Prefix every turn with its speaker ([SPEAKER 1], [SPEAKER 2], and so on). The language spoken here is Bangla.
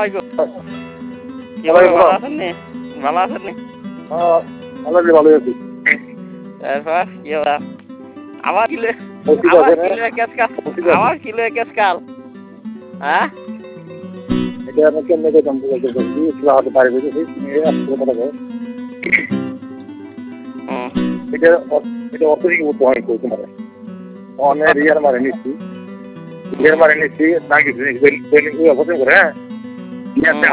[SPEAKER 1] আলাইকুম। কি
[SPEAKER 2] ওয়ালাইকুম
[SPEAKER 1] ভালো
[SPEAKER 2] আসসালাম।
[SPEAKER 1] আছেন নি? ভালো আছেন নি?
[SPEAKER 2] আলহামদুলিল্লাহ ভালো আছি।
[SPEAKER 1] তারপর কি হলো? আমার কিলো
[SPEAKER 2] ঠিক
[SPEAKER 1] আমার
[SPEAKER 2] আছে না?
[SPEAKER 1] কিলো কেসকাল
[SPEAKER 2] ঠিক আছে।
[SPEAKER 1] আমার কিলো কেসকাল হ্যাঁ
[SPEAKER 2] এটা আমি কেমনে যেতাম বলতে বলছি হাতে পারি বুঝেছি আসলে কথা কয়
[SPEAKER 1] হুম
[SPEAKER 2] এটা এটা অর্থনৈতিক উদ্যোগ হয় কই তোমার অনেক রিয়ার মারে নিচ্ছি না কিছু পছন্দ করে হ্যাঁ